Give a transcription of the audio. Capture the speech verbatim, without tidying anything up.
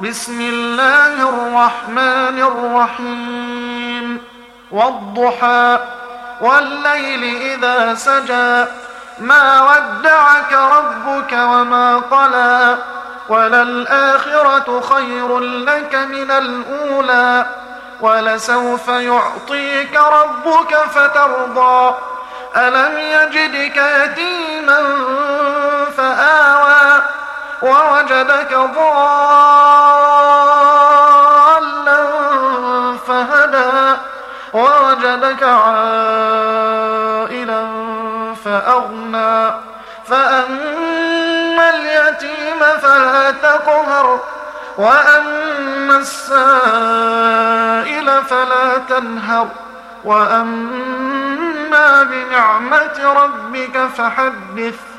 بسم الله الرحمن الرحيم والضحى والليل إذا سجى ما ودعك ربك وما قلى وللآخرة خير لك من الأولى ولسوف يعطيك ربك فترضى ألم يجدك يتيما فآوى ووجدك ضالا فهدى ووجدك عائلا فأغنى فأما اليتيم فلا تقهر وأما السائل فلا تنهر وأما بنعمة ربك فحدث